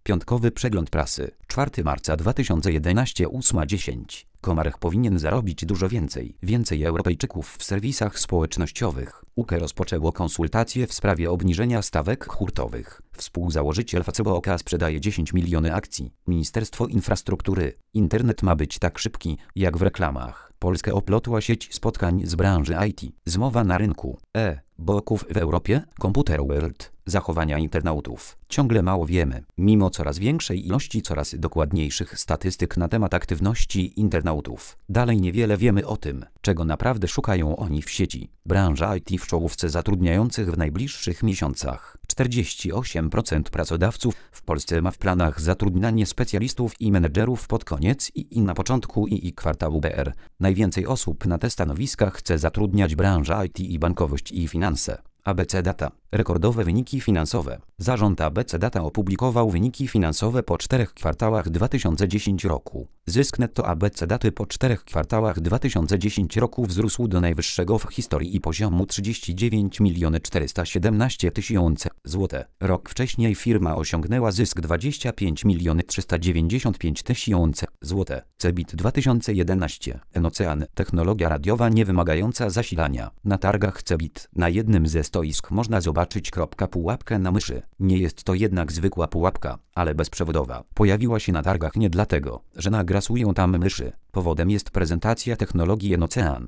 Piątkowy przegląd prasy. 4 marca 2011, 8:10. Komarch powinien zarobić dużo więcej. Więcej Europejczyków w serwisach społecznościowych. UKE rozpoczęło konsultacje w sprawie obniżenia stawek hurtowych. Współzałożyciel Facebook sprzedaje 10 milionów akcji. Ministerstwo Infrastruktury. Internet ma być tak szybki, jak w reklamach. Polskę oplotła sieć spotkań z branży IT. Zmowa na rynku. Boków w Europie. Computer World. Zachowania internautów. Ciągle mało wiemy. Mimo coraz większej ilości coraz dokładniejszych statystyk na temat aktywności internautów. Dalej niewiele wiemy o tym, czego naprawdę szukają oni w sieci. Branża IT w czołówce zatrudniających w najbliższych miesiącach. 48% pracodawców w Polsce ma w planach zatrudnianie specjalistów i menedżerów pod koniec i na początku kwartału BR. Najwięcej osób na te stanowiska chce zatrudniać branża IT i bankowość i finanse. ABC Data. Rekordowe wyniki finansowe. Zarząd ABC Data opublikował wyniki finansowe po 4 kwartałach 2010 roku. Zysk netto ABC Daty po 4 kwartałach 2010 roku wzrósł do najwyższego w historii i poziomu 39 417 000 zł. Rok wcześniej firma osiągnęła zysk 25 395 000 zł. CEBIT 2011. Enocean. Technologia radiowa niewymagająca zasilania. Na targach CEBIT na jednym ze stoisk można zobaczyć pułapkę na myszy. Nie jest to jednak zwykła pułapka, ale bezprzewodowa. Pojawiła się na targach nie dlatego, że grasują tam myszy. Powodem jest prezentacja technologii Enocean.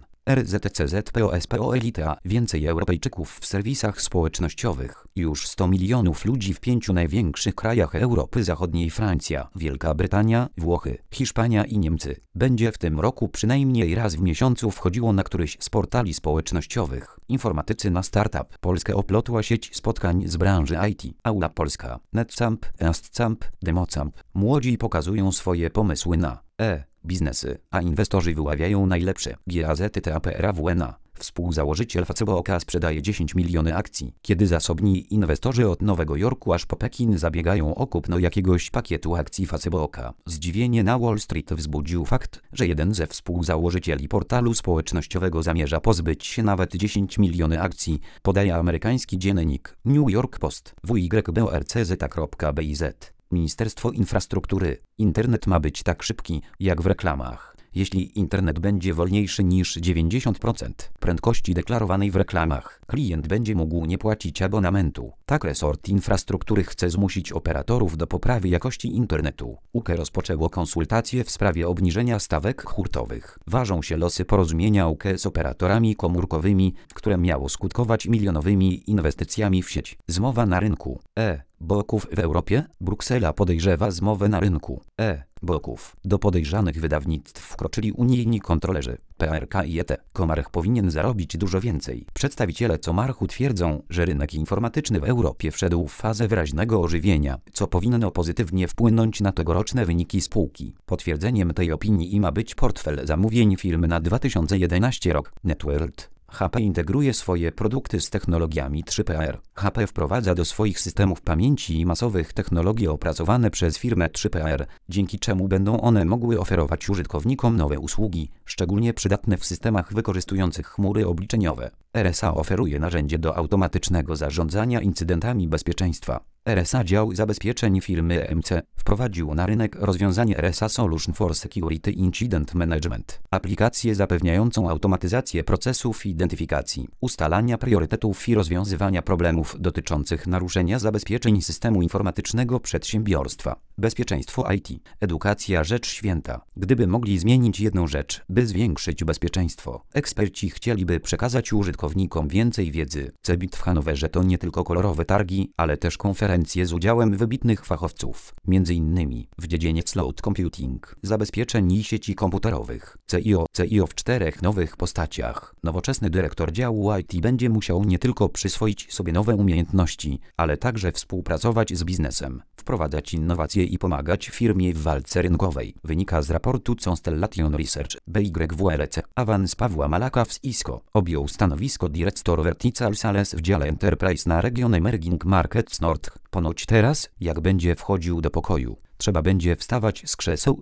RZCZPOSPO Elita. Więcej Europejczyków w serwisach społecznościowych. Już 100 milionów ludzi w 5 największych krajach Europy Zachodniej: Francja, Wielka Brytania, Włochy, Hiszpania i Niemcy. Będzie w tym roku przynajmniej raz w miesiącu wchodziło na któryś z portali społecznościowych. Informatycy na startup. Polskę oplotła sieć spotkań z branży IT. Aula Polska. NetCamp, EastCamp, DemoCamp. Młodzi pokazują swoje pomysły na biznesy, a inwestorzy wyławiają najlepsze. GAZTAPRAWNA. Współzałożyciel Facebook sprzedaje 10 milionów akcji. Kiedy zasobni inwestorzy od Nowego Jorku aż po Pekin zabiegają o kupno jakiegoś pakietu akcji Facebooka. Zdziwienie na Wall Street wzbudził fakt, że jeden ze współzałożycieli portalu społecznościowego zamierza pozbyć się nawet 10 milionów akcji, podaje amerykański dziennik New York Post. WYBORCZ.biz. Ministerstwo Infrastruktury. Internet ma być tak szybki, jak w reklamach. Jeśli internet będzie wolniejszy niż 90% prędkości deklarowanej w reklamach, klient będzie mógł nie płacić abonamentu. Tak resort infrastruktury chce zmusić operatorów do poprawy jakości internetu. UKE rozpoczęło konsultacje w sprawie obniżenia stawek hurtowych. Ważą się losy porozumienia UKE z operatorami komórkowymi, które miało skutkować milionowymi inwestycjami w sieć. Zmowa na rynku. Boków w Europie. Bruksela podejrzewa zmowę na rynku. Boków. Do podejrzanych wydawnictw wkroczyli unijni kontrolerzy. PRK i ET. Komarch powinien zarobić dużo więcej. Przedstawiciele Comarchu twierdzą, że rynek informatyczny w Europie wszedł w fazę wyraźnego ożywienia, co powinno pozytywnie wpłynąć na tegoroczne wyniki spółki. Potwierdzeniem tej opinii ma być portfel zamówień firmy na 2011 rok. NetWorld. HP integruje swoje produkty z technologiami 3PR. HP wprowadza do swoich systemów pamięci masowych technologie opracowane przez firmę 3PR, dzięki czemu będą one mogły oferować użytkownikom nowe usługi, szczególnie przydatne w systemach wykorzystujących chmury obliczeniowe. RSA oferuje narzędzie do automatycznego zarządzania incydentami bezpieczeństwa. RSA dział zabezpieczeń firmy EMC wprowadził na rynek rozwiązanie RSA Solution for Security Incident Management. Aplikację zapewniającą automatyzację procesów identyfikacji, ustalania priorytetów i rozwiązywania problemów dotyczących naruszenia zabezpieczeń systemu informatycznego przedsiębiorstwa. Bezpieczeństwo IT. Edukacja rzecz święta. Gdyby mogli zmienić jedną rzecz, by zwiększyć bezpieczeństwo, eksperci chcieliby przekazać użytkownikom więcej wiedzy. CEBIT w Hanowerze to nie tylko kolorowe targi, ale też konferencje z udziałem wybitnych fachowców, m.in. w dziedzinie cloud computing, zabezpieczeń i sieci komputerowych. CIO w 4 nowych postaciach. Nowoczesny dyrektor działu IT będzie musiał nie tylko przyswoić sobie nowe umiejętności, ale także współpracować z biznesem, wprowadzać innowacje i pomagać firmie w walce rynkowej. Wynika z raportu Constellation Research. BYWLC. Awans Pawła Malaka w ISCO objął stanowisko Director Vertical Sales w dziale Enterprise na region Emerging Markets North. Ponoć teraz, jak będzie wchodził do pokoju, trzeba będzie wstawać z krzeseł